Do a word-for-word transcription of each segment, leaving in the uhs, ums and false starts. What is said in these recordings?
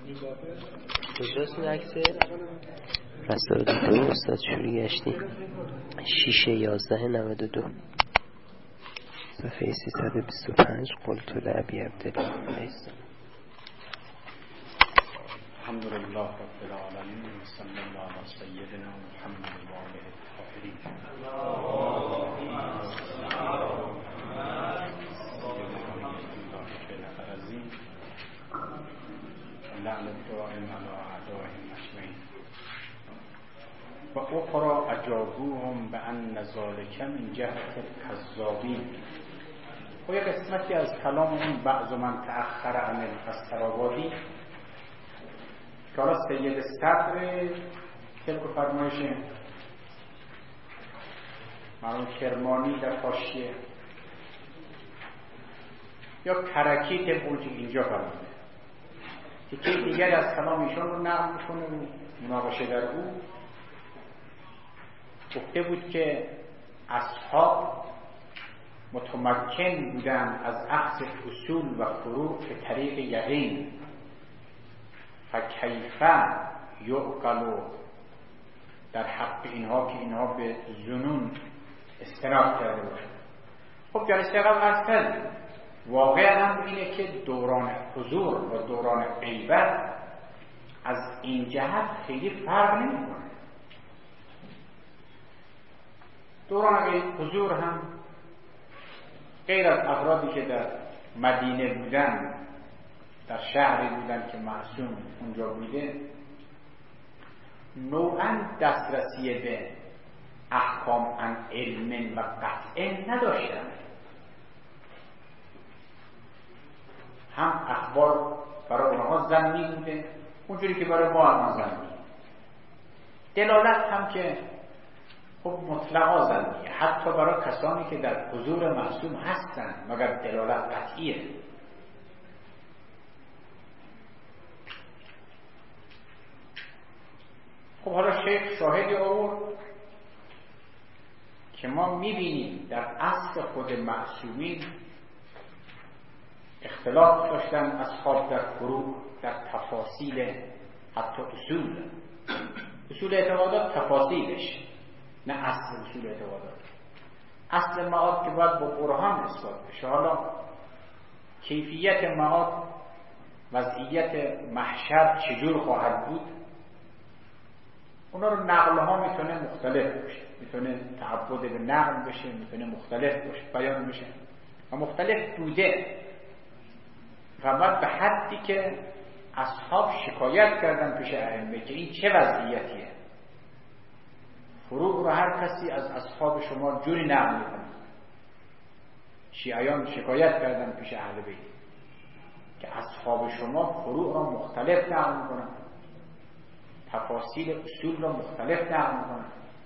کجاست این عکس؟ رسال دو استاد شوری گشتی شیش یازده نود و دو صفحه سیصد و بیست و پنج قلت لعبی عبدالله. الحمدلله رب العالمین و صلی الله علی سیدنا محمد و آله الطاهرین. لعن الدائم علی اعدائهم اجمعین. و اخرى اجابوهم بان ذلک من جهت الکذابین. و یک قسمتی از کلام این بعض من تأخر عن الفسرآبادی که حالا سید صدر تلک فرمایشه مرحوم کرمانی در حاشیه یا کرکی طبق اون که اینجا فرمایده که دیگر از کلام ایشان رو نقل میکنه و مناقشه در او گفته بود که اصحاب متمکن بودن از اخذ اصول و فروع به طریق یقین، فکیفه یعقل در حق اینها که اینها به ظنون استناد کرده باشند. خب جلسه قبل عرض کردیم واقع هم اینه که دوران حضور و دوران غیبت از این جهت خیلی فرق نمی‌کنه. دوران حضور هم غیر از افرادی که در مدینه بودن، در شهری بودن که معصوم اونجا بوده، نوعاً دسترسی به احکام عن علم و قطع نداشتن. هم اخبار برای اونها ظنی بوده اونجوری که برای ما الان ظنی. دلالت هم که خب مطلقا ظنیه، حتی برای کسانی که در حضور معصوم هستن مگر دلالت قطعیه. خب حالا شیخ شاهدی آورد که ما میبینیم در اصل خود معصومین اختلاف داشتن اصحاب در فروع، در تفاصیل، حتی اصول اصول اعتقادات تفاصیلش، نه اصل اصول اعتقادات. اصل معاد که باید با برهان اثبات بشه. حالا کیفیت معاد، وضعیت محشر چجور خواهد بود، اونا رو نقل ها میتونه مختلف باشه، میتونه تعبد به نقل بشه، میتونه مختلف باشه، بیان بشه و مختلف بوده. فقط به حدی که اصحاب شکایت کردن پیش ائمه که این چه وضعیتیه، فروع رو هر کسی از اصحاب شما جوری نقل میکنه. شیعیان شکایت کردن پیش اهل بیت که اصحاب شما فروع رو مختلف نقل میکنن، تفاصیل اصول رو مختلف نقل میکنن.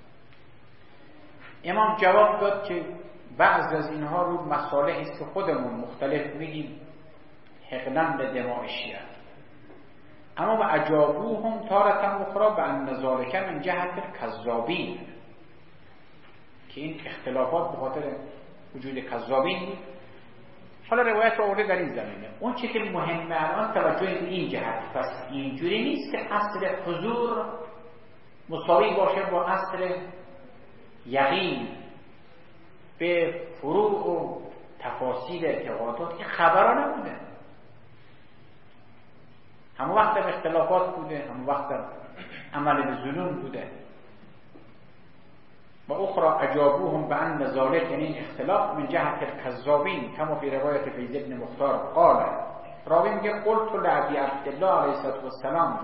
امام جواب داد که بعض از اینها رو مصالحی است که خودمون مختلف میگیم، حقنن به دماء شیعه. اما و اجابوهم تارة اخرى بان ذلک من جهت الکذابین، که این اختلافات به خاطر وجود کذابین بود. حالا روایت رو آورده در این زمینه. اون چی که مهمه الان توجه این جهت، پس اینجوری نیست که اصل حضور مساوی باشه با اصل یقین به فروع و تفاصیل اعتقادات. این خبرها نبوده، همون وقت اختلافات بوده، همون وقت عمل به ظنون بوده. و اخرى اجابوهم بان ذلک، یعنی این اختلاف من جهت الکذابین کما فی روایت فیض ابن مختار قال. راوی میگه قلت لعبی عبدالله علیه السلام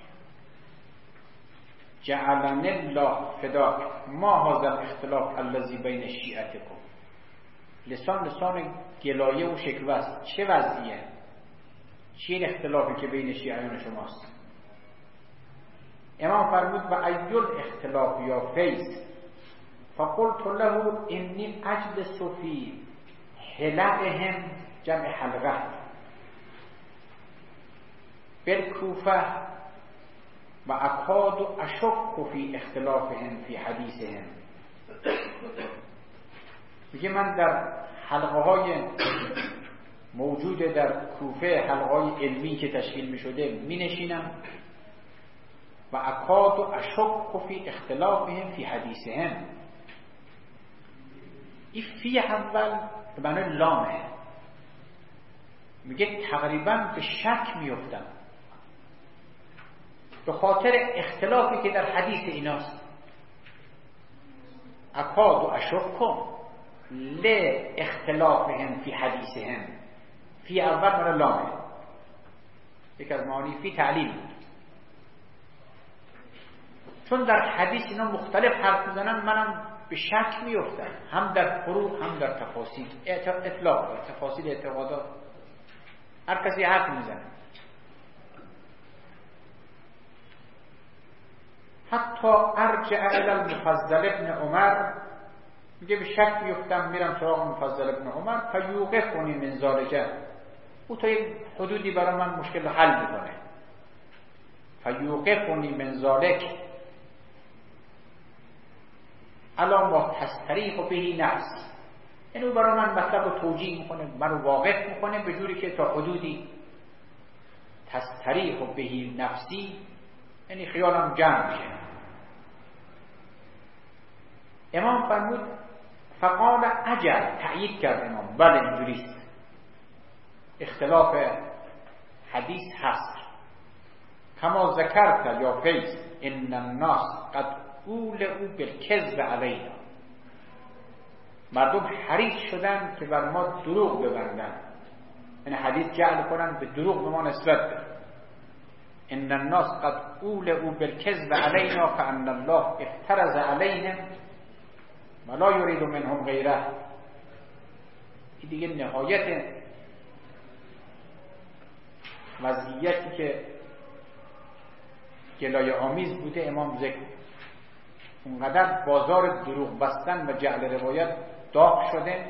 جعلنی الله فداک ما هذا الاختلاف الذی بین شیعتکم. لسان لسان گلایه و شکوه است. چه وضعیه؟ چه این اختلافی که بین شیعیان شماست؟ امام فرمود و ایل اختلاف یا فیض. فقلت له انی اجلس فی حلقهم، جمع حلقه، بالکوفه و اکاد اشک فی اختلافهم فی حدیثهم. میگه من در حلقه های موجود در کوفه حلقای علمی که تشکیل می شده می نشینم و اکاد و اشک فی اختلافهم فی حدیثهم. این فی اول به معنی لامه، میگه تقریبا به شک میفتم به خاطر اختلافی که در حدیث ایناست. اکاد و اشک ل اختلافهم فی حدیثهم. فی اول من لامه، یک از معانی فی تعلیل بود، چون در حدیث اینا مختلف حرف میزنن منم به شک میفتم، هم در فروع هم در تفاصیل. اطلاق تفاصیل اعتقادات هر کسی حرف میزنه. حتی ارجع الی المفضل ابن عمر، میگه به شک میفتم میرم سراغ مفضل ابن عمر، فیوقفنی من ذلک، او تا یک حدودی برای من مشکل حل میکنه. فیوقفنی من ذلک الا ما تستریح به نفسی، یعنی او برای من مطلب رو توجیه میکنه، من رو واقف میکنه به جوری که تا حدودی تستریح به نفسی، یعنی خیالم جمع میشه. امام فرمود فقال اجل، تأیید کرد امام، بله اینجوریست، اختلاف حدیث هست. کما ذکرت یا فیض ان الناس قد اول او بالکذب علینا، مردم حریص شدن که بر ما دروغ ببندن، یعنی حدیث جعل کنن به دروغ به ما نسبت بدن. ان الناس قد اول او بالکذب علینا فان الله افترض علیهم ولا یرید منهم غیره. این دیگه نهایت وضعیتی که گلایه آمیز بوده امام ذکر. اونقدر بازار دروغ بستن و جعل روایت داغ شده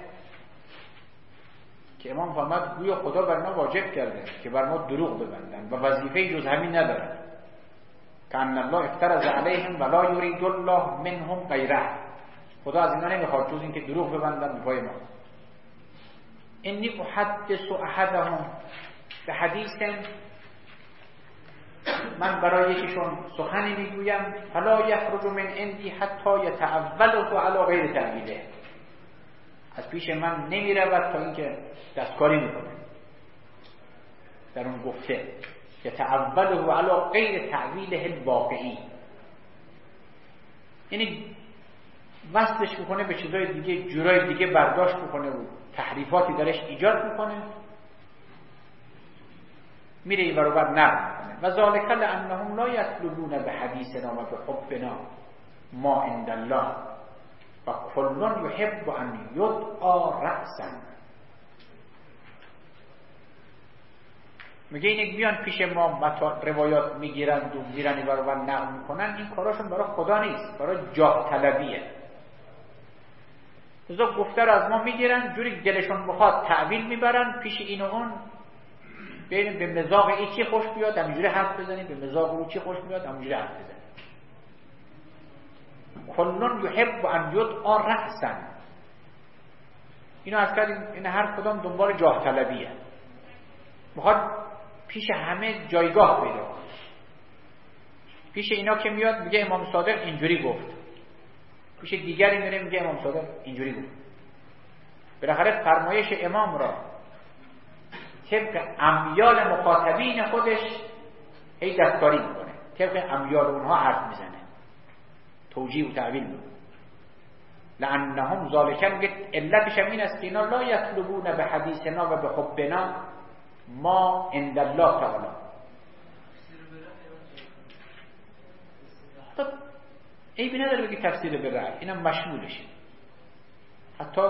که امام فرمود گویا خدا بر ما واجب کرده که بر ما دروغ ببندن و وظیفه جز همین ندارن. کأن الله افترض علیهم ولا یرید الله منهم غیره، خدا از اینا نمیخواد جز این که دروغ ببندن به پای ما. انی احدث احدهم به حدیث، من برای یکیشون سخنی میگویم فلا یخرج من عندی حتی یتأوله علی غیر تأویله، از پیش من نمیرود تا اینکه دستکاری میکنه در اون گفته، یتأوله علی غیر تأویله الواقعی، یعنی وصلش میکنه به چیزای دیگه، جورای دیگه برداشت میکنه و تحریفاتی درش ایجاد میکنه، میره این برابر نقل میکنه. و ذالک لانهم لا یطلبون به حدیثنا و به حبنا ما عند الله و کل یحب ان یدعا رأسا. میگه اینک بیان پیش ما روایات میگیرند و میرن این برابر نقل میکنن، این کاراشون برای خدا نیست، برای جاه طلبیه. ازا گفته رو از ما میگیرن، جوری دلشون بخواد تعویل میبرن پیش این و اون، ببینیم به مزاق این چی خوش بیاد همینجوری حرف بزنیم، به مزاق اون چی خوش بیاد همینجوری حرف بزنیم. کلون یحب ان یدعا رأسا، اینو از کردیم این هر کدام دنبال جاه طلبیه، میخواد پیش همه جایگاه پیدا کنه. پیش اینا که میاد میگه امام صادق اینجوری گفت، پیش دیگری میره میگه امام صادق اینجوری گفت. بالاخره فرمایش امام را طبق امیال مخاطبین خودش هی دستکاری میکنه، طبق امیال اونها حرف میزنه، توجیه و تعویل میکنه. لانهم ذالک، میگه علتش هم این است که اینا لا یطلبون به حدیثنا و به حبنا ما عند الله تعالی. خب عیبی نداره بگی تفسیر به رأی، اینم مشمولشه. حتی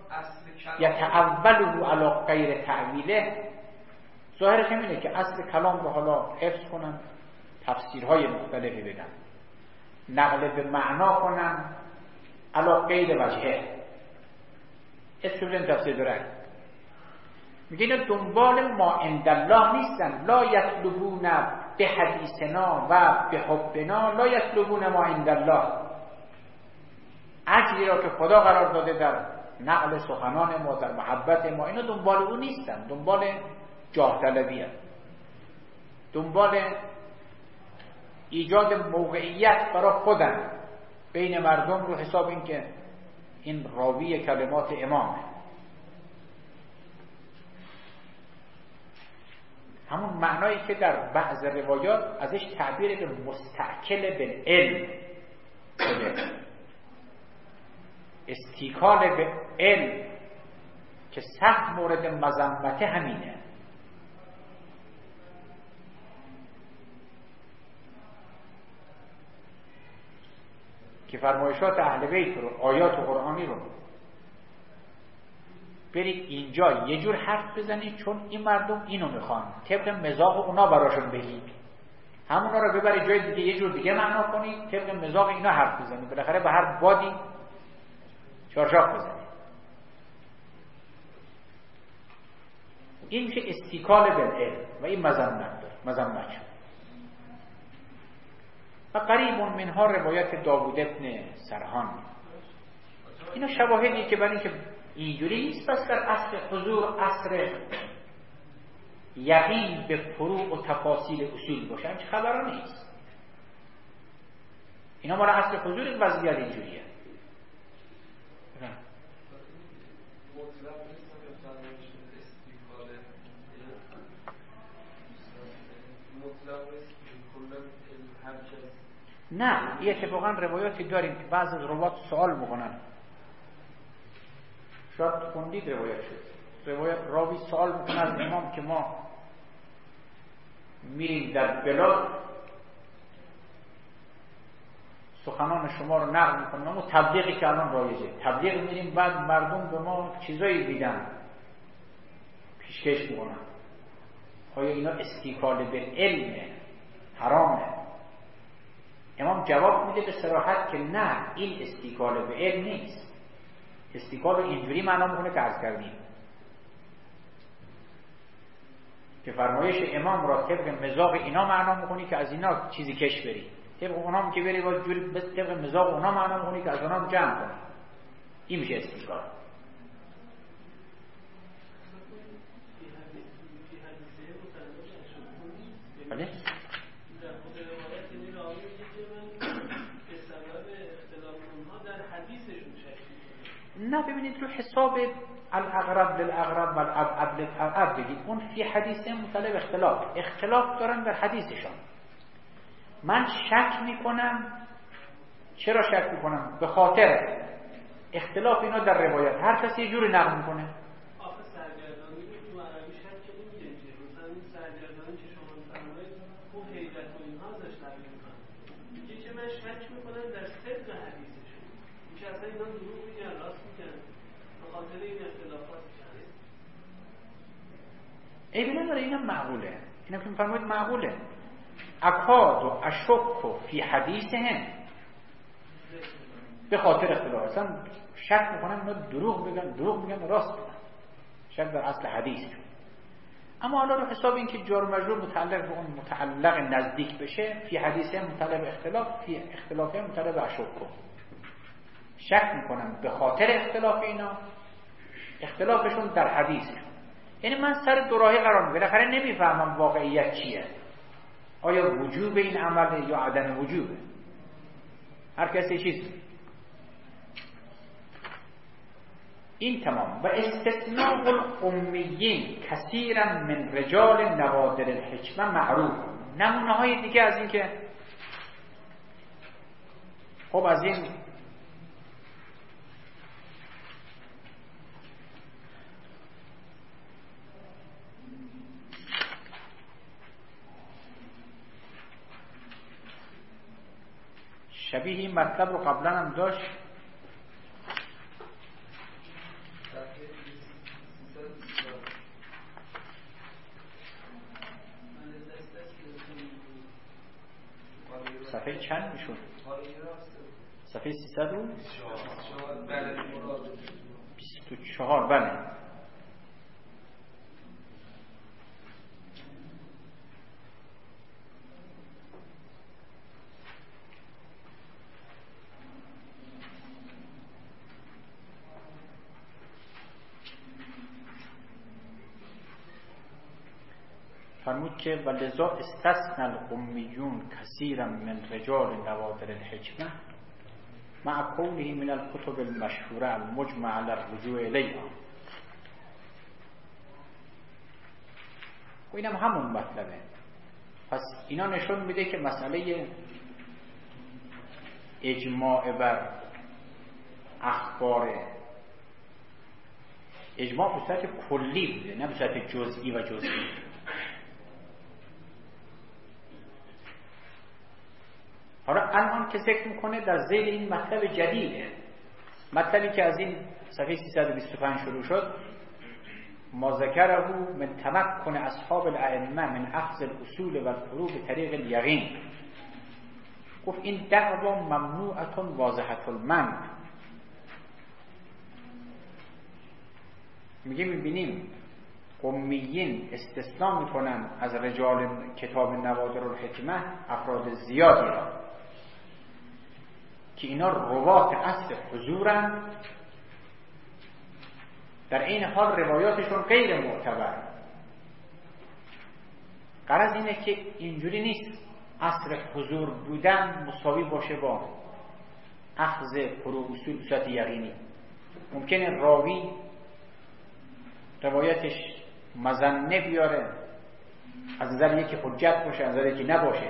یتأوله علی غیر تعویله، ظاهرش اینه که اصل کلام رو حالا حفظ کنن، تفسیرهای مختلفی بدن، نقل به معنا کنن علی غیر وجهه. اسم بدن تفسیر به رأی. میگه اینا دنبال ما عند الله نیستن. لا یطلبون به حدیثنا و به حبنا لا یطلبون ما عند الله. اجری را که خدا قرار داده در نقل سخنان ما، در محبت ما، اینا دنبال اون نیستن، دنبال جاه طلبی هست، دنبال ایجاد موقعیت برای خودن بین مردم رو حساب این که این راوی کلمات امامه. همون معنایی که در بعض روایات ازش تعبیر به مستعکل بالعلم شده، استیکال به علم که سخت مورد مذمته همینه. که فرمایشات اهل بیت رو، آیات قرآنی رو برید اینجا یه جور حرف بزنید چون این مردم اینو میخوان، طبق مذاق اونا براشون بگید، همونا رو ببرید جای دیگه یه جور دیگه معنا کنید، طبق مذاق اینا حرف بزنید، بالاخره به هر بادی چارچاق بزنید. این میشه استیکال بالعلم و این مذمت داره، مذمت شد. و قریب منها روایت داوود ابن سرحان. اینا شواهدی که برای اینکه اینجوری نیست بس در اصل حضور اصر یقین به فروع و تفاصیل اصول باشه، همچه خبران نیست. اینا مال اصل حضور این وضعیت اینجوریه. نه، یه اتفاقا روایاتی داریم که بعض از روایات سوال میکنن، شاید خوندید روایت شد، روایت راوی سوال میکنه از امام که ما میریم در بلاد سخنان شما رو نقل میکنیم، اما تبلیغی که الان رایجه، تبلیغ میریم بعد مردم به ما چیزایی میدن پیشکش میکنن، آیا اینا استیکال به علمه؟ حرامه؟ امام جواب میده به صراحت که نه، این استیکال به علم نیست. استیکال رو اینجوری معنا میکنه که عرض کردیم که فرمایش امام را طبق مذاق اینا معنا میکنی که از اینا چیزی کش بری، طبق اونام که بری با جوری طبق مذاق اونا معنا میکنی که از اونام جمع کنی. این میشه استیکال. بله؟ نه ببینید رو حساب الاغرب للاغرب و الابعد للابعد بگید، اون فی حدیثه مطلب اختلاف اختلاف دارن در حدیثشان. من شک میکنم. چرا شک میکنم؟ به خاطر اختلاف اینا در روایت. هر کسی یه جوری نقل میکنه. آخه سرگردانی رو تو عربی شک که نمیگه، مثلا این سرگردانی که شما میفرمایید او حیرت و اینها ازش نقل میکنن، میگه که من شک میکنم در صدق حدیثشون، میگه اصلا اینا دروغ میگن راست میگن، به خاطر این اختلافات شده. ای بنا داره اینا معقوله، اینا که میفرمایید معقوله. اکاد و اشک و فی حدیث هم به خاطر اختلاف، اصلا شک میکنم اینا دروغ میگن، دروغ میگن راست میگن، شک در اصل حدیث. اما حالا رو حساب این که جار مجرور متعلق به اون متعلق نزدیک بشه، فی حدیث هم متعلق اختلاف، فی اختلاف هم متعلق به اشک. شک میکنم به خاطر اختلاف اینا، اختلافشون در حدیثشون. یعنی من سر دوراهی قرار میگیرم، بالاخره نمیفهمم واقعیت چیه، آیا وجوب این عمله یا عدم وجوبه. هر کسی چیز این تمام. و استثناء الامیین کثیرا من رجال نوادر الحکمه معروف. نمونه های دیگه از این که خب از این شبیه این مطلب رو قبلا هم داشت. صفحه چند میشون؟ صفحه سیصد و بیست و چهار. بله. فرمود که ولذا استثنى القمیون کثیرا من رجال نوادر الحکمه مع کونه من الکتب المشهوره المجمع علی الرجوع الیها. و اینم همون مطلبه. پس اینا نشون میده که مسئله اجماع بر اخبار اجماع به صورت کلی بوده، نه به صورت جزئی و جزئی. حالا الان که ذکر میکنه در ذیل این مطلب جدیده، مطلبی که از این صفحه سیصد و بیست و پنج شروع شد، ما ذکره من تمکن اصحاب الائمه من اخذ الاصول و الفروع به طریق الیقین. گفت این دعوا ممنوعه واضحه المنع. میگه میبینیم قمیین استثناء میکنن از رجال کتاب نوادر الحکمه افراد زیادی را که اینا روات اصل حضورن، در این حال روایاتشون غیر معتبر. غرض اینه که اینجوری نیست اصل حضور بودن مساوی باشه با اخذ فروع اصول صورت یقینی. ممکنه راوی روایتش مظنه بیاره، از نظر یکی حجت باشه، از نظر یکی نباشه.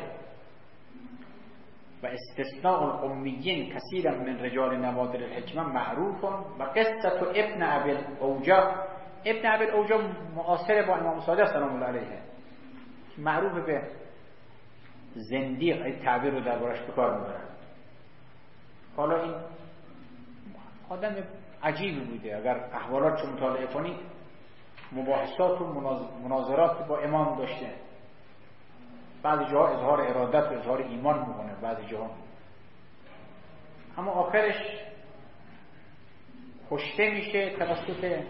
و استثناء القمیین کثیرا من رجال نوادر الحکمه معروف. و قصه ابن ابی الاوجاع، ابن ابی الاوجاع معاصر با امام صادق سلام الله علیه، معروف به زندیق، این تعبیر رو دربارش به کار میبرن. حالا این آدم عجیبی بوده، اگر احوالات رو مطالعه کنید مباحثات و مناظرات با امام داشته، بعضی جاها اظهار ارادت و اظهار ایمان میکنه، بعضی جاها، اما آخرش کشته میشه توسط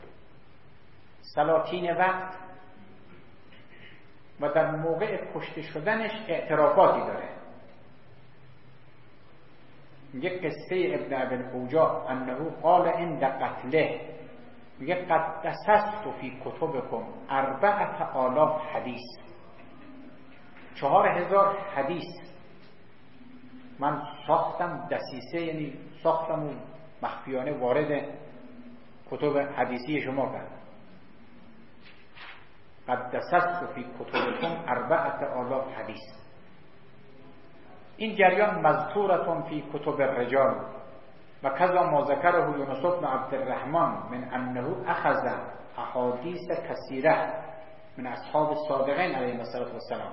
سلاطین وقت و در موقع کشته شدنش اعترافاتی داره. میگه قصه ابن ابی الاوجاع انه قال عند قتله، میگه قد دسست فی کتبکم اربعة آلاف حدیث، چهار هزار حدیث من ساختم، دسیسه یعنی ساختم و مخفیانه وارد کتب حدیثی شما کردم. قد دسست فی کتبکم اربعة آلاف حدیث. این جریان مذکورتون فی کتب الرجال و کذا ما ذکره یونس بن عبد الرحمن من انه اخذ احادیث کثیره من اصحاب الصادقین علیهم السلام.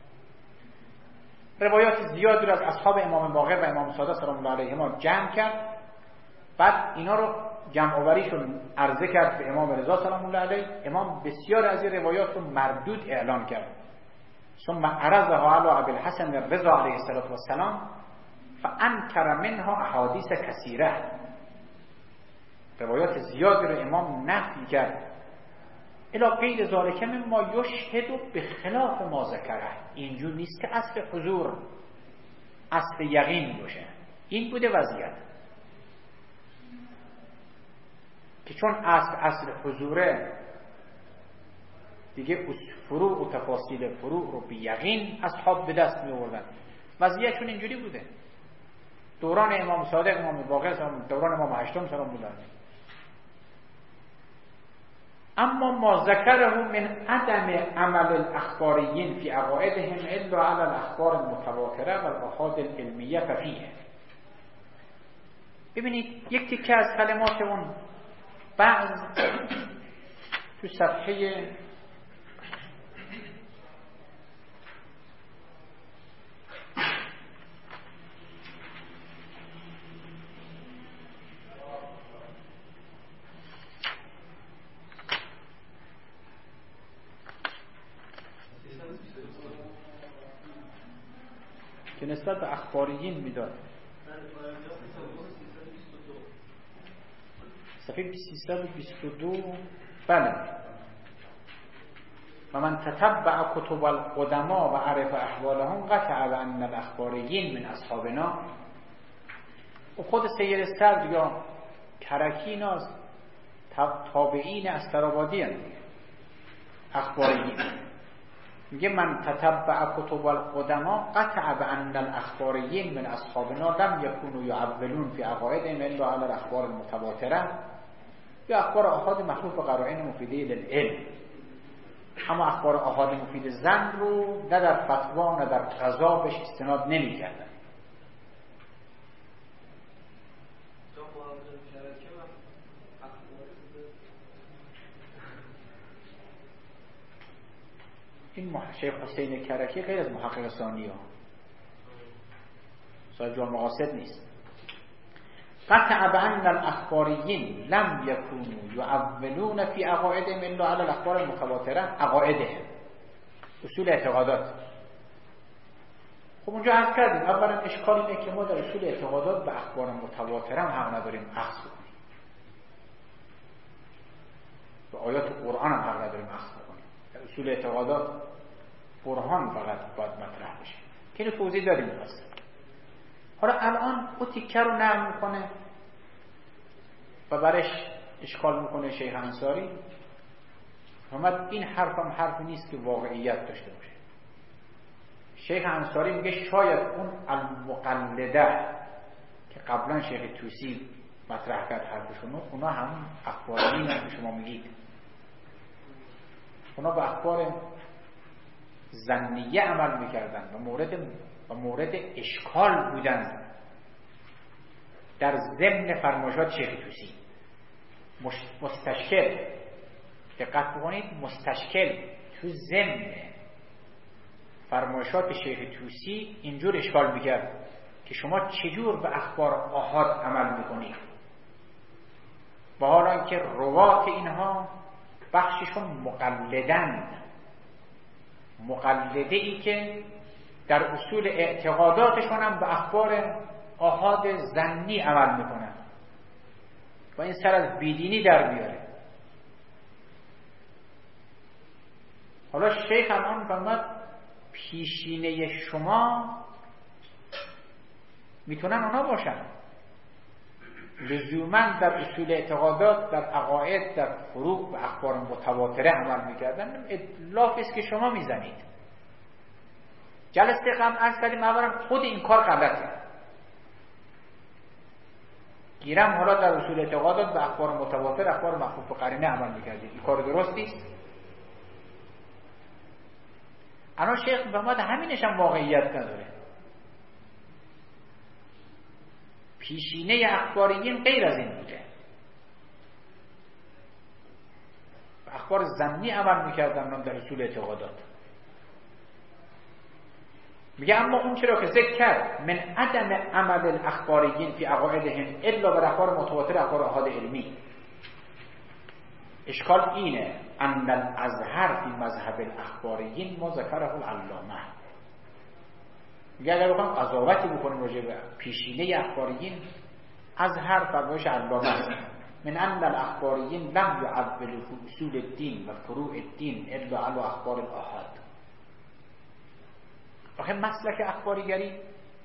روایات زیادی رو از اصحاب امام باقر و امام صادق سلام الله علیهما جمع کرد، بعد اینا رو جمع آوریشون عرضه کرد به امام رضا سلام الله علیه. امام بسیار از این روایات رو مردود اعلان کرد. ثم عرضها علی ابی الحسن الرضا علیه السلام فانکر منها احادیث کثیره. روایات زیادی رو امام نفی کرد. الا غیر ذالک مما یشهد بخلاف ما ذکره. اینجور نیست که اصل حضور اصل یقین باشه. این بوده وضعیت که چون اصل اصل حضوره دیگه فروع و تفاصیل فروع رو به یقین اصحاب به دست می آوردن. وضعیتشون اینجوری بوده دوران امام صادق، امام باقر، دوران امام هشتم سلام الله علیه. اما ما ذکره من عدم عمل الاخباریین فی عقائدهم الا علی الاخبار المتواتره و الاحاد العلمیه ففیه. ببینید یک تیکه از کلمات اون بعض تو صفحه که نسبت به اخباریین میداد. صفحه سیصد و بیست و دو. بله. و من تتبع کتب القدما و عرف احوالهم قطع بان الاخباریین من اصحابنا. و خود سید صدر یا کرکی ناز تابعین استرابادی هستند اخباریین. میگه من تتبع کتب القدما قطع بان الاخباریین من اصحابنا لم یکونوا یعولون فی عقائدهم الا علی الاخبار المتواتره یا اخبار آحاد مخلوف به قرائن مفیده للعلم. اما اخبار آحاد مفید ظن رو نه در فتوا نه در قضا بهش استناد نمی‌کردن. این شیخ حسین کرکی غیر از محقق ثانی ها صاحب جامع مقاصد نیست. قطع بأن الاخباریین لم یکونوا یعولون فی عقائدهم الا علی الاخبار المتواتره عقائدهم اصول اعتقادات. خب اونجا عرض کردیم اولا اشکال اینه که ما در اصول اعتقادات به اخبار متواتره هم حق نداریم اخذ کنیم، به آیات قرآن هم حق نداریم اخذ کنیم. در اصول اعتقادات برهان فقط باید مطرح بشه که اینو توضیح دادیم اصلا. حالا الان او تیکه رو نرم میکنه و برش اشکال میکنه شیخ انصاری. همت این حرف هم حرفی نیست که واقعیت داشته باشه. شیخ انصاری میگه شاید اون المقلده که قبلا شیخ توسی مطرح کرد حرفشونو، اونا هم اخباری نه که شما میگید، اونا به اخبار ظنیه عمل میکردن و مورد و مورد اشکال بودن در ضمن فرمایشات شیخ توسی. مستشکل دقت بکنید، مستشکل تو ضمن فرمایشات شیخ توسی اینجور اشکال میکرد که شما چجور به اخبار آحاد عمل میکنید و حالا که روات اینها بخششون مقلدند، مقلده ای که در اصول اعتقاداتشون هم به اخبار آحاد ظنی عمل میکنن و این سر از بیدینی در میاره. حالا شیخ الان فرمود پیشینه شما میتونن اونا باشن، لزوما در اصول اعتقادات، در عقاید، در فروع و اخبار متواتره عمل میکردن. اطلاقی است که شما میزنید. جلسه قبل عرض کردیم اولا خود این کار غلطه. گیرم حالا در اصول اعتقادات به اخبار متواتر، اخبار مخفوف به قرینه عمل میکردید. این کار درستی است. الان شیخ میفهمد همینش هم واقعیت نداره. پیشینه اخباریین غیر از این بوده. اخبار ظنی عمل میکردن در اصول اعتقادات. میگه اما اون چرا که ذکر کرد من عدم عمل الاخباریین فی عقائدهم الا بر اخبار متواتر اخبار آحاد علمی. اشکال اینه ان الازهر فی مذهب الاخباریین ما ذکره العلامه. میگه اگر بخوام قضاوتی بکنیم راجع به پیشینه اخباریین، ازهر فرمایش علامه من ان الاخباریین لم یعولوا فی اصول الدین و فروع الدین الا علی اخبار الاحاد. آخه مسلک اخباریگری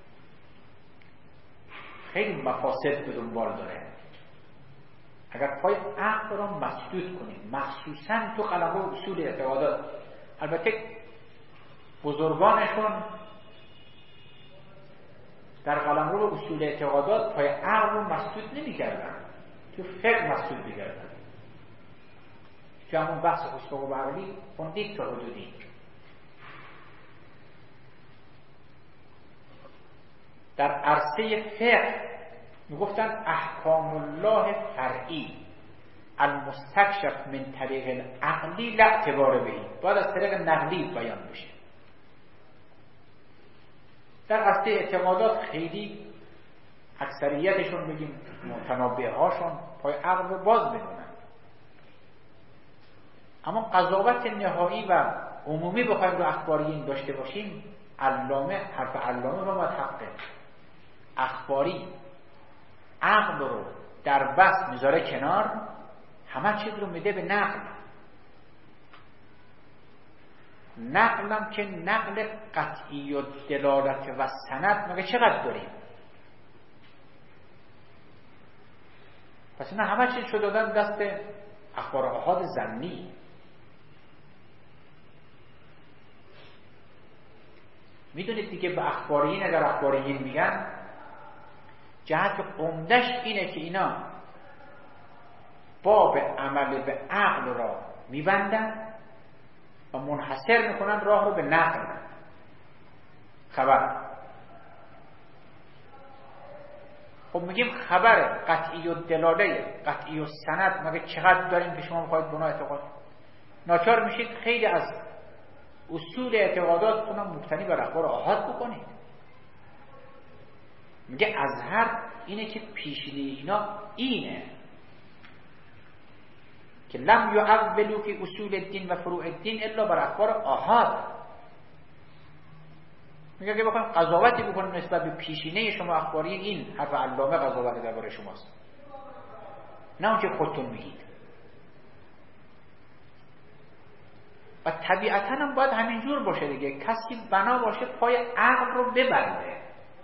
خیلی مفاسد به دنبال داره. اگر پای عقل را مسدود کنیم، مخصوصا تو قلمرو اصول اعتقادات، البته بزرگانشون در قلمرو اصول اعتقادات پای عقل رو مسدود نمی کردن، تو فقه مسدود می کردن. تو همون بحث اسباق و عقلی خوندید تا حدودی. در عرصه فقه میگفتن احکام الله فرعی المستکشف من طریق العقلی لا اعتبار بهی، باید از طریق نقلی بیان بشه. در عرصه اعتقادات خیلی اکثریتشون بگیم متنابه هاشون پای عقل رو باز بدونن. اما قضاوت نهایی و عمومی بخوایم رو اخباریین داشته باشیم، علامه حرف علامه رو باید حقه. اخباری عقل رو در بس میذاره کنار، همه چیز رو میده به نقل. نقلم که نقل قطعی و دلالت و سند مگه چقدر داریم؟ پس اینا همه چیز شده دادن دست اخبار آحاد ظنی. میدونید دیگه به اخباریین، اگر اخباریین میگن جهت عمدش اینه که اینا باب عمل به عقل را میبندن و منحصر میکنن راه رو به نقل خبر. خب میگیم خبر قطعی و دلاله، قطعی و سند، مگه چقدر داریم که شما میخواید بنا اعتقاد؟ ناچار میشید خیلی از اصول اعتقاداتتون هم مبتنی بر اخبار آحاد بکنید. میگه ازهر اینه که پیشینی اینا اینه که لم یعولوا فی اصول الدین و فروع الدین الا بر اخبار آحاد. میگه که بخوایم قضاوتی بکنیم نسبت به پیشینه شما اخباری، این حرف علامه قضاوت درباره شماست، نه اون که خودتون میگید. و طبیعتا هم باید همینجور باشه دیگه، کسی بنا باشه پای عقل رو ببنده.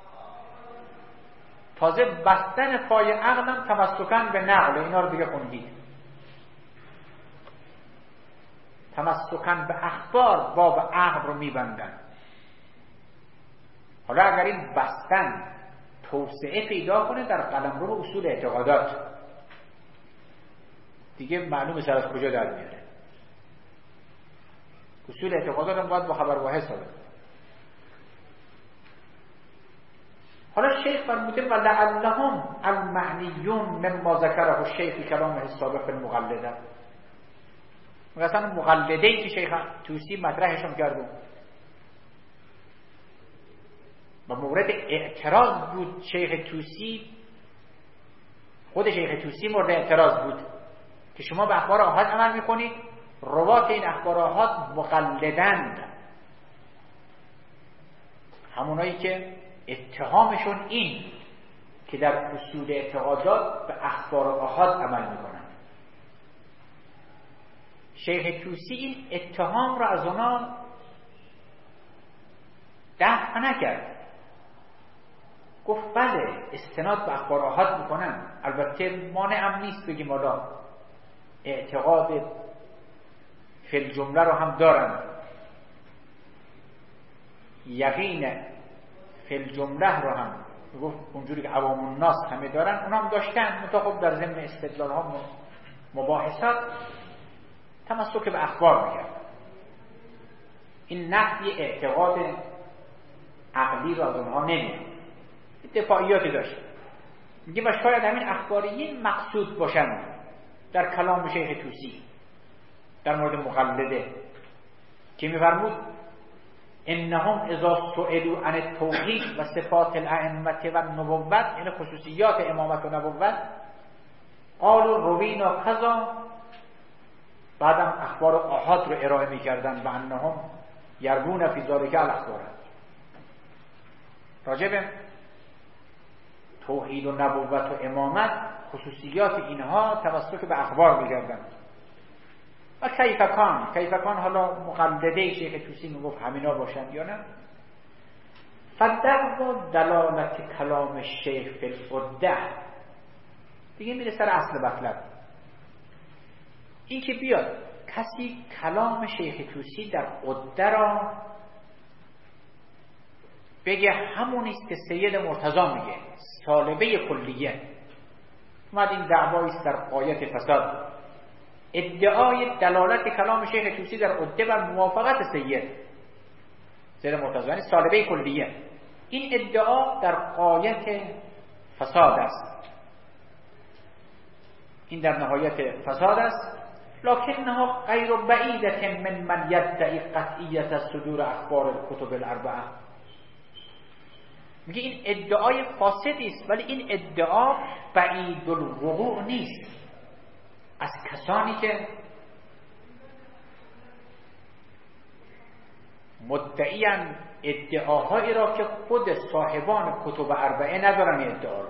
تازه بستن پای عقل هم تمسکن به نقل، اینا رو دیگه خوندید. تمسکن به اخبار باب عقل رو میبندن. حالا اگر این بستن توسعه پیدا کنه در قلمرو اصول اعتقادات، دیگه معلومه سر از کجا در میاره. اصول اعتقادات هم باید با خبر واحد ثابت. حالا شیخ فرموده و لعلهم المعنیون مما ذکره الشیخ فی کلامه السابق المقلده. مثلا مقلده‌ای که شیخ طوسی مطرحشون کردون و مورد اعتراض بود شیخ طوسی، خود شیخ طوسی مورد اعتراض بود که شما به اخبار آحاد عمل میکنید، روات این اخبار آحاد مقلدند، همونایی که اتهامشون این که در اصول اعتقادات به اخبار آحاد عمل میکنند. شیخ طوسی این اتهام را از اونا دفع نکرد، گفت بله استناد به اخبار آحاد میکنن، البته مانع هم نیست بگیم حالا اعتقاد فی الجمله رو هم دارن، یقین فی الجمله رو هم گفت اونجوری که عوام الناس همه دارن اونها هم داشتن، متأخب در ضمن استدلال ها مباحثات تمسک به اخبار میکرد. این نفی اعتقاد عقلی رو از اونها نمیاد، دفاعیاتی داشت. میگه و شاید همین اخباریین مقصود باشن در کلام شیخ طوسی در مورد مقلده که میفرمود انهم اذا سئلوا عن التوحید و صفات الائمه و النبوت، یعنی خصوصیات امامت و نبوت، قالوا روینا کذا، بعدم اخبار آحاد رو ارائه میکردن و انهم یربون فی ذلک الاخبار. راجب توحید و نبوت و امامت خصوصیات اینها تمسک به اخبار می‌کردن. و کیفکان کیفکان حالا مقلده شیخ طوسی میگفت همینا باشن یا نه. فدعوا دلالت کلام الشیخ فی العده، دیگه میره سر اصل مطلب، این که بیاد کسی کلام شیخ طوسی در عده را بگه همونیست که سید مرتضی میگه، سالبه کلیه. اومد این دعواییست در غایت فساد، ادعای دلالت کلام شیخ طوسی در عده بر موافقت سید سید مرتضی، یعنی سالبه کلیه. این ادعا در غایت فساد است، این در نهایت فساد است. لکنها غیر بعیدة من من یدعی قطعیت صدور اخبار الکتب الاربعه. میگه این ادعای فاسدی است، ولی این ادعا بعید الوقوع نیست از کسانی که مدعیان ادعاهایی را که خود صاحبان کتب اربعه ندارن این ادعا رو.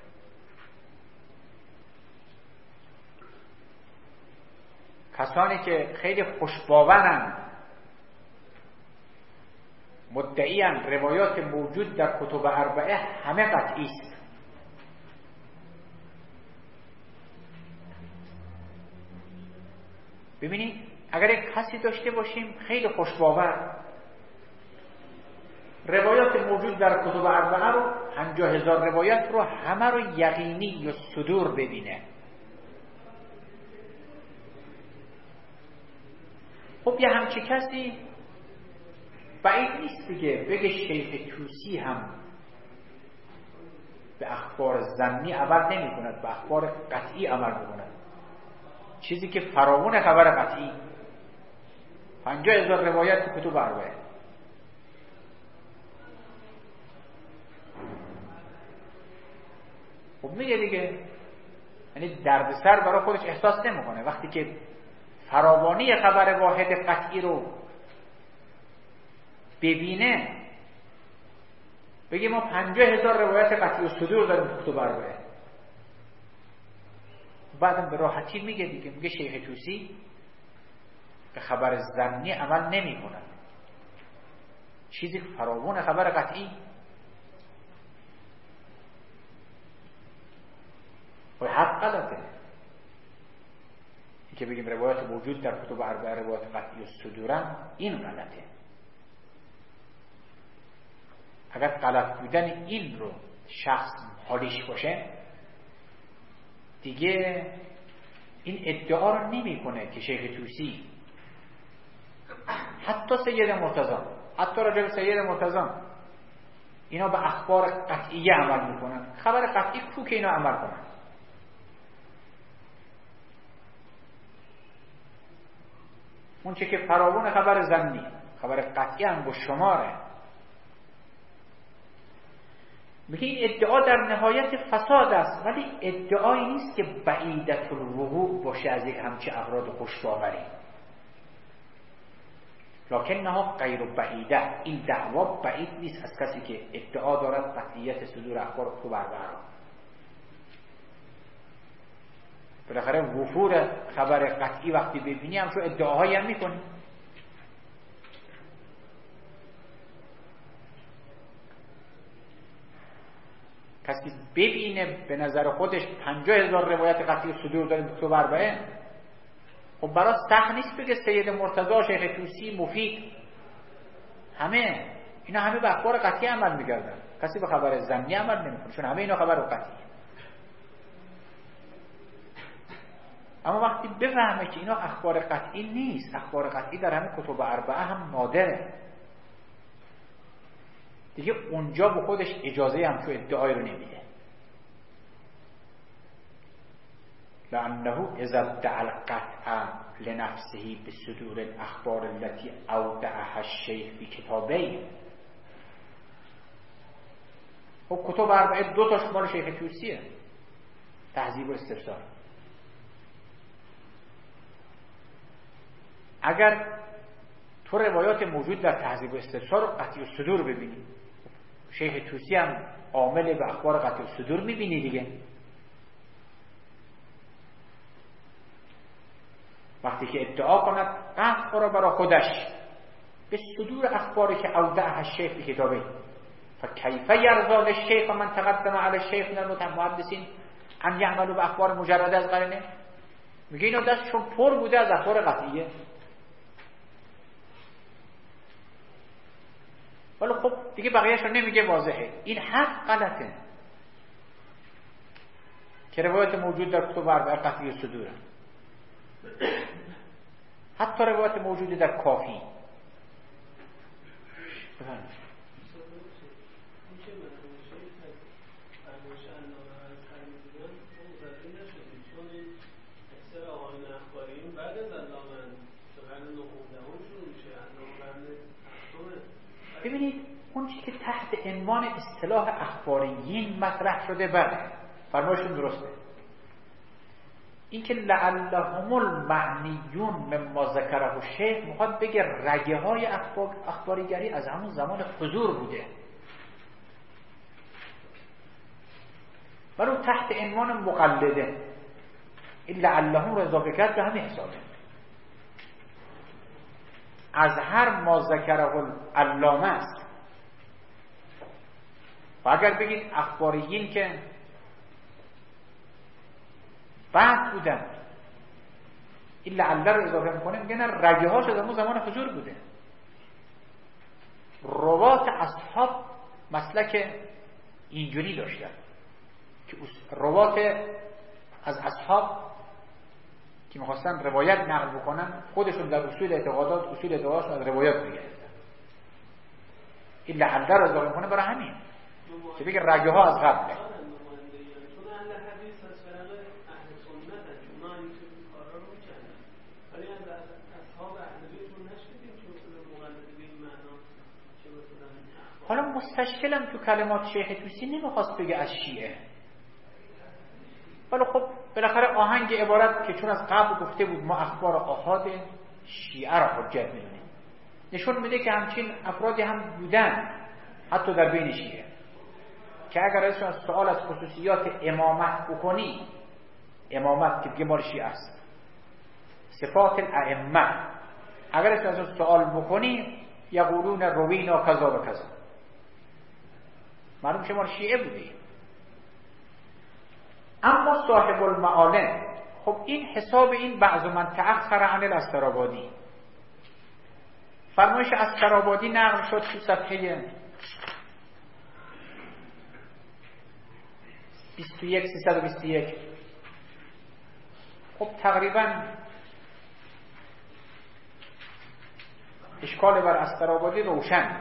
کسانی که خیلی خوشباورن، مدعیان روایات موجود در کتب اربعه همه قطعی است. ببینید اگر یک کسی داشته باشیم خیلی خوشباور روایات موجود در کتب اربعه رو، پنجاه هزار روایت رو همه رو یقینی یا صدور ببینه. خب یه همچه کسی بعید نیست دیگه بگه شیخ طوسی هم به اخبار ظنی عمل نمی کند، به اخبار قطعی عمل میکند، چیزی که فراوون خبر قطعی. پنجاه هزار روایت تو کتب اربعه. خب میگه دیگه، یعنی دردسر برای خودش احساس نمیکنه وقتی که فراوانی خبر واحد قطعی رو ببینه، بگه ما پنجاه هزار روایت قطعی و صدور داریم تو کتب اربعه. بعدم به راحتی میگه دیگه، میگه شیخ طوسی به خبر ظنی عمل نمی کند، چیزی فراوان خبر قطعی. و حق غلطه این که بگیم روایات موجود در کتب اربعه روایات قطعی و صدورن، این غلطه. اگر غلط بودن این رو شخص حالیش باشه دیگه این ادعا رو نمی کنه که شیخ طوسی حتی سید مرتضی، حتی راجع به سید مرتضی اینا به اخبار قطعیه عمل میکنن. خبر قطعی کو که اینا عمل کنن؟ اون چه که فراوون خبر ظنی، خبر قطعی هم با شماره. میگه این ادعا در نهایت فساد است، ولی ادعایی نیست که بعیدت الوقوع باشه از یک همچه افراد خوش‌باوری. لکنها غیر بعیده، این دعوا بعید نیست از کسی که ادعا دارد قطعیت صدور اخبار کتب اربعه. بالاخره وفور خبر قطعی وقتی ببینی هم شو ادعاهایی هم میکنی. کسی ببینه به نظر خودش پنجاه هزار روایت قطعی صدور داریم تو کتب اربعه، خب برای سخت نیست بگه سید مرتضی، شیخ طوسی، مفید، همه اینا همه به اخبار قطعی عمل میکردن، کسی به خبر ظنی عمل نمیکنه، چون همه اینا خبر قطعی. اما وقتی بفهمه که اینا اخبار قطعی نیست، اخبار قطعی در همه کتب اربعه هم نادره، دیگه اونجا به خودش اجازه هم تو ادعای رو نمیده. لأنه اذا ادعى القطع لنفسه بصدور الاخبار التي اودعها الشيخ في كتابه. خب کتب اربعه دو تاش مال شیخ طوسیه، تهذیب و استفسار. اگر تو روایات موجود در تهذیب و استفسار قطعی و صدور ببینی، شیخ طوسی هم عامل به اخبار قطعی و صدور میبینی دیگه. وقتی که ادعا کند قطع را برای خودش به صدور اخباری که اودعها الشیخ به کتابه، فکیف یرضی للشیخ من تقدم علی الشیخ من المحدثین ان یعملوا به اخبار مجرده از قرینه. میگه اینا دستشون پر بوده از اخبار قطعیه، ولی خب دیگه بقیه‌اش رو نمیگه، واضحه. این حق غلطه که روایت موجود در کتب اربعه قطعی و صدوره، حتی روایت موجود در کافی. بفرمایید. ببینید اون چیزی که تحت عنوان اصطلاح اخباریین مطرح شده، بله فرمایشون درسته، این که لعلهم المعنیون مما ذکره الشیخ میخواد بگه رگه های اخبار اخباریگری از همون زمان حضور بوده، ولی تحت عنوان مقلده. این لعلهم رو اضافه کرد به همین حسابه. از هر ما ذکره العلامه است. و اگر بگید اخباریین که بعد بودن، این لعله رو اضافه میکنه، میگه نه رگه هاش از اون زمان حضور بوده. روات اصحاب مسلک اینجوری داشتن که روات از اصحاب که میخواستن روایت نقل بکنن خودشون در اصول اعتقادات اصول اعتقاداتشون از روایت میگرفتن. این لعله رو اضافه میکنه برای همین که بگه رگه ها از قبله. حالا مستشکلم تو کلمات شیخ طوسی نمیخواست بگه از شیعه، ولی خب بالاخره آهنگ عبارت که چون از قبل گفته بود ما اخبار آحاد شیعه را حجت میدونیم، نشون میده که همچین افرادی هم بودن حتی در بین شیعه که اگر ازشون از سوال از خصوصیات امامت بکنی، امامت که بگه مال شیعه است، صفات الائمه، اگر ازشون از سوال بکنی یقولون روینا کذا و کذا، معلوم شما شیعه بودی. اما صاحب المعالم، خب این حساب این بعض من تأخر عن الاسترابادی، فرمایش استرابادی نقل شد تو صفحه بیست و یک سیصد و بیست و یک. خب تقریبا اشکال بر استرابادی روشن.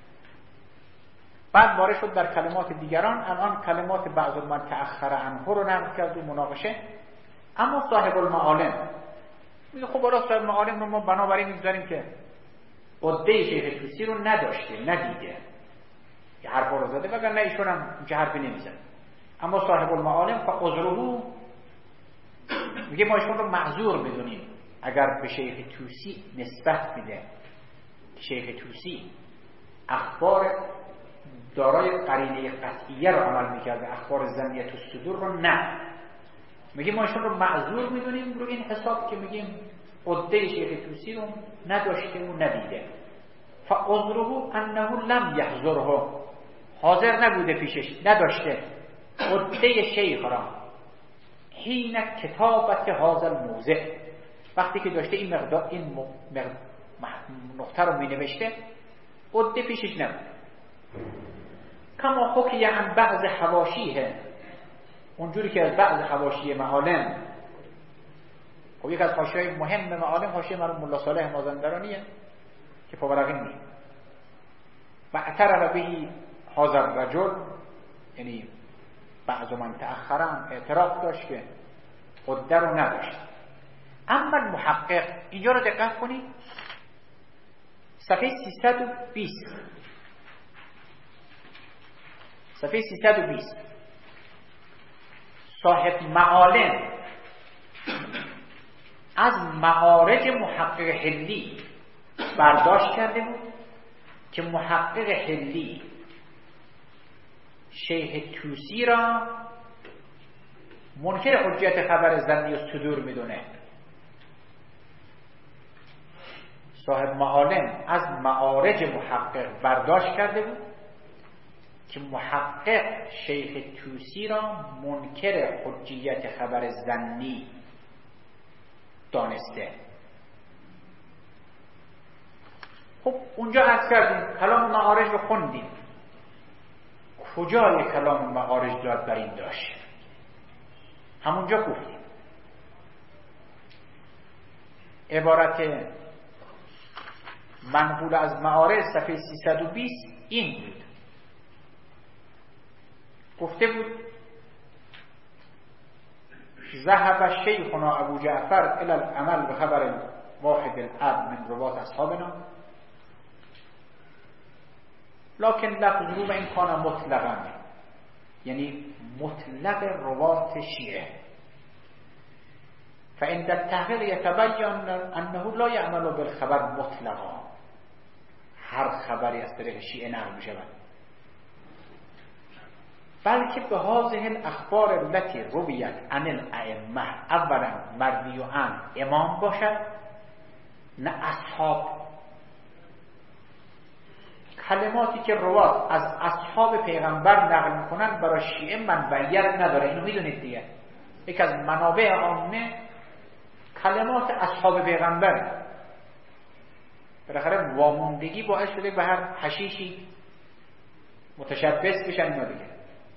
بعد وارد شد در کلمات دیگران، الان کلمات بعض من تأخر عنه رو نقل کرد و مناقشه. اما صاحب المعالم میگه خب برای صاحب المعالم رو ما بنابراین میگذاریم که عده شیخ طوسی رو نداشته، ندیده، یه حرفا رو زده، وگرنه ایشون هم اینجا حرفی نمیزن. اما صاحب المعالم فعذره، میگه ما ایشون رو معذور میدونیم اگر به شیخ طوسی نسبت میده. شیخ طوسی اخبار دارای قرینه قطعیه رو عمل میکرده، اخبار ظنیه الصدور رو نه. میگه ما ایشون رو معذور میدونیم رو این حساب که میگیم عده شیخ طوسی رو نداشته و ندیده. فعذره انه لم یحضره، حاضر نبوده پیشش، نداشته عده شیخ را حین کتابت هذا الموضع، وقتی که داشته این مقدار این مقدار نقطه رو می نوشته عده پیشش نبود. کما حکی عن بعض حواشیه، اونجوری که از بعض حواشی معالم، خب یک از حاشیه‌های مهم معالم حاشیه مرحوم ملا صالح مازندرانیه که پاورقی میشه و اعترف به هذا الرجل، یعنی بعض من تأخرم اعتراف داشت که عده رو نداشت. اما المحقق، اینجا رو دقت کنید، صفحه سیصد و بیست صفحه سیصد و بیست صاحب معالم از معارج محقق حلی برداشت کرده بود که محقق حلی شیخ طوسی را منکر حجت خبر ظنی و صدور میدونه. صاحب معالم از معارج محقق برداشت کرده بود که محقق شیخ طوسی را منکر حجیت خبر ظنی دانسته. خب اونجا عرض کردیم کلام معارج رو خوندیم، کجای کلام معارج داد بر این داشت؟ همونجا گفتیم عبارت منقول از معارج صفحه سیصد و بیست این بود، گفته بود ذهب شیخنا ابو جعفر الى العمل بخبر واحد الاب من روات اصحابنا لكن لفظ رو این کان مطلقا، یعنی مطلق روات شیعه، فعند التحقیق يتبين انه لا يعمل بالخبر مطلقا، هر خبری از طریق شیعه نقل می شود، بلکه به هذه الاخبار التي رویت عن الائمه اولا مروی عن امام باشد نه اصحاب. کلماتی که روات از اصحاب پیغمبر نقل میکنن برای شیعه منبعیت نداره، اینو میدونید دیگه. یک از منابع عامه کلمات اصحاب پیغمبر، بالاخره واموندگی باعث شده به هر حشیشی متشبث بشن اینا دیگه.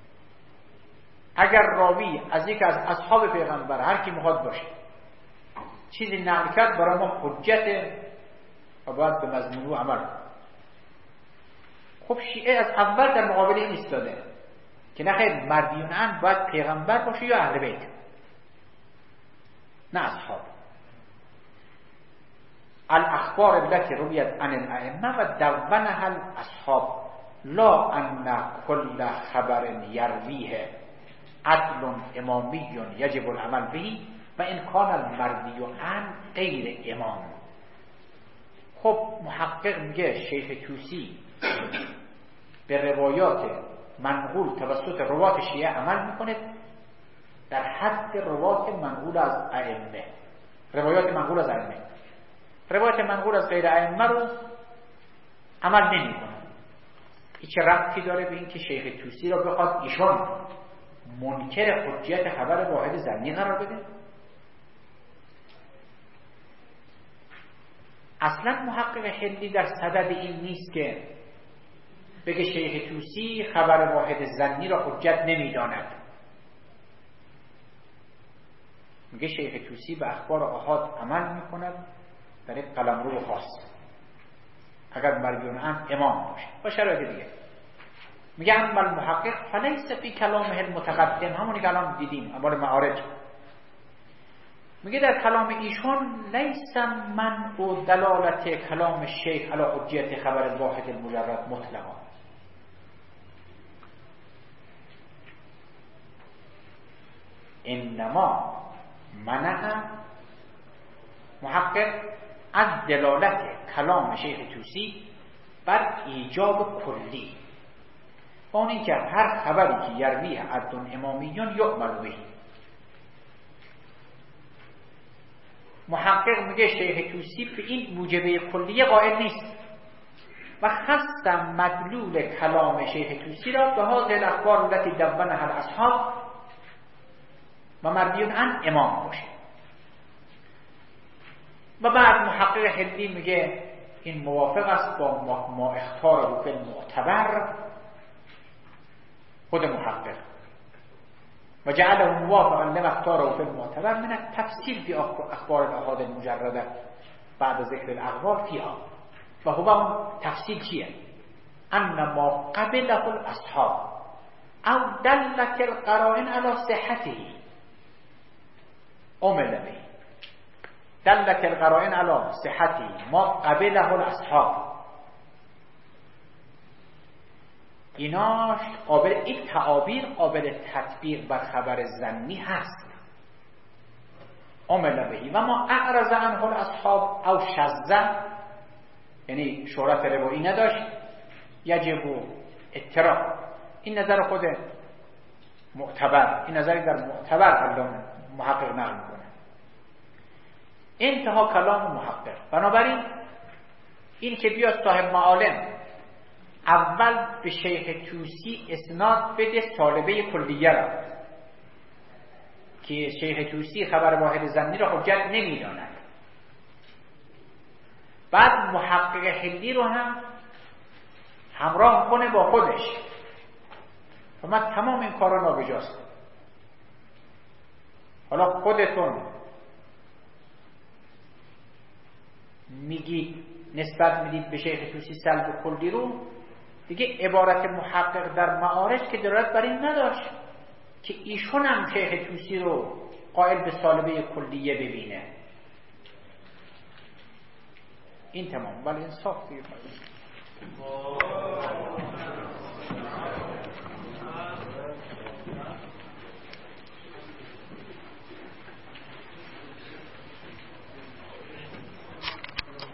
اگر راوی از یک از اصحاب پیغمبر هر کی میخواد باشه چیزی نقل کرد برای ما حجته و باید به مضمون عمل کنیم. خب شیعه از اول در مقابل این ایستاده که نه خیر مردیون باید پیغمبر باشه یا اهل بیت، نه اصحاب. الاخبار التي رویت عن الائمه و دونها الاصحاب لا ان كل خبر يرويه عدل امامی یجب العمل به و ان کان المردی عن غیر امام. خب محقق میگه شیخ توسی به روایات منقول توسط روات شیعه عمل میکنه در حد روات منقول از ائمه. روایات منقول از ائمه، روایات منقول از غیر ائمه رو عمل نمیکنه. این چه ربطی داره به این که شیخ توسی را بخواد ایشان منکر حجیت خبر واحد ظنی قرار بده؟ اصلا محقق حلی در صدد این نیست که بگه شیخ توسی خبر واحد ظنی را حجت نمیداند. میگه شیخ توسی به اخبار آحاد عمل میکند در یک قلمرو خاص، اگر مرجون هم امام باشه با شرایط دیگه. میگه اما المحقق فلیس فی کلامه المتقدم، همونی که الان دیدیم اما معارج، میگه در کلام ایشون لیس من و دلالت کلام شیخ علی حجیت خبر الواحد المجرد مطلقا. انما منع محقق از دلالت کلام شیخ توسی بر ایجاب کلی، با اون اینکه هر خبری که یرویه عدل امامیون یعمل به. محقق میگه شیخ توسی به این موجبه کلیه قائل نیست و خص مدلول کلام شیخ توسی را به هذه الاخبار التي دونها الاصحاب و مردیون عن امام باشه. و بعد محقق حلی میگه این موافق است با ما اختار رو به معتبر خود محقق و جعله موافقا لما اختاره في المعتبر من التفصيل في اخبار الاحاد المجرده بعد ذکر الاقوال فيها. و هو اون تفصیل چیه؟ ان ما قبله الاصحاب او دلت القرائن على صحته عمل به. دلت القرائن على صحته ما قبله الاصحاب، ایناش قابل این تعابیر قابل تطبیق بر خبر ظنی هست. عمل بهی و ما اعرض عنه الاصحاب او شذ، یعنی شهرت روایی نداشت، یجب اطراح. این نظر خود معتبر، این نظری در معتبر علم محقق نقل میکنه. انتها کلام محقق. بنابراین این که بیاد صاحب معالم اول به شیخ توسی اسناد بده طالبه کلیه را که شیخ توسی خبر واحد ظنی را حجت نمیداند، بعد محقق حلی رو هم همراه کنه با خودش و من تمام این کارا نابجاست. حالا خودتون میگید نسبت میدید به شیخ توسی سلب کلی رو، دیگه عبارت محقق در معارج که دلالت بر این نداشت که ایشون هم شیخ توسی رو قائل به سالبه کلیه ببینه. این تمام. ولی انصاف دیگه